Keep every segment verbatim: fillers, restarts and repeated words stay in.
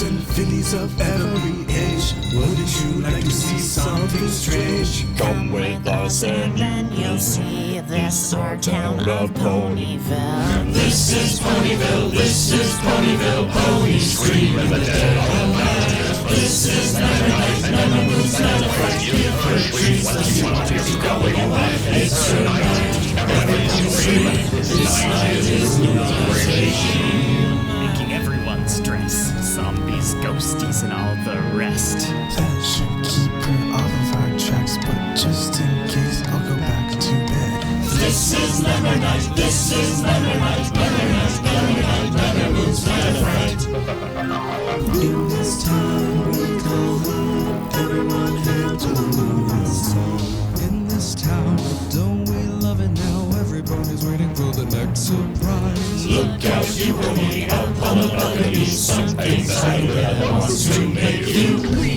symphonies of every age. Wouldn't you like to see something strange? Come with us and Then you'll see this our town of Ponyville. this is Ponyville, this is Ponyville, ponies scream in the dead of night. This is never night, never moves, never fright. You get fresh trees, let's see what is going on. It's a night, everything's free. This night is new creation. Making everyone stress. Zombies, ghosties, and all the rest. That should keep her off of our tracks, but just in case, I'll go back to bed. This is never night, this is never night, never night, never night, never moves, never fright. In this town we call home, everyone hail to the moving song. In this town, don't we love it now? Everybody's waiting for the next surprise. Look out, you pony, up on the balcony, something that wants to make you.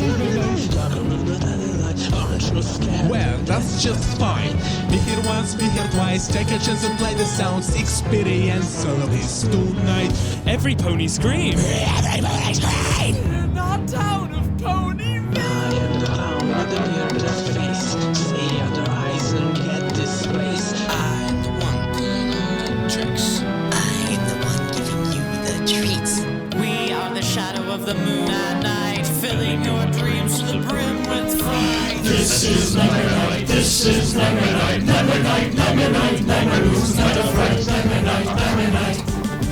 Well, that's just fine. Be here once, be here twice. Take a chance and play the sounds. Experience service tonight. Every pony scream. Everybody scream! In our town of Ponyville. I am the clown with the weirdest face. See other eyes and get this place. I am the one doing all the tricks. I am the one giving you the treats. We are the shadow of the moon at night, filling your dreams to the brim with fright. This is never night, this is never night, never night, never night, never moves, never fright, never night, never night.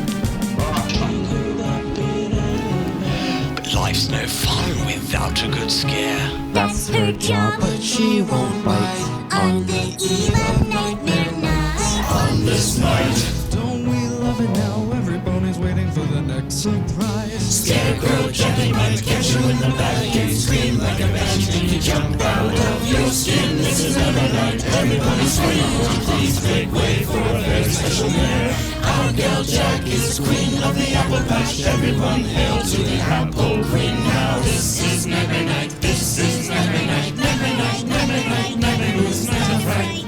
But life's no fun without a good scare. That's her job, but she won't bite on the eve of Nightmare Night. On this night, Don't we love it now? Everybody's waiting for the next surprise. Scarecrow gently might catch you in the back. You scream like a banshee, make you jump out of your skin. This is never night, everybody scream. Please make way for a very special man. Our gal Jack is queen of the apple patch. Everyone hail to the apple queen. Now this is never night, this is never night, never night, never night, never moves, never fright.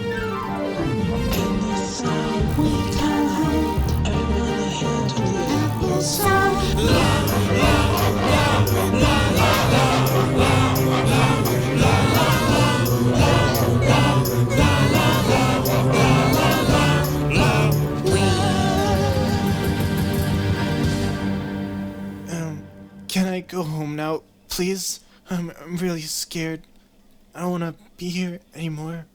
Um, can I go home now, please? I'm, I'm really scared. I don't want to be here anymore.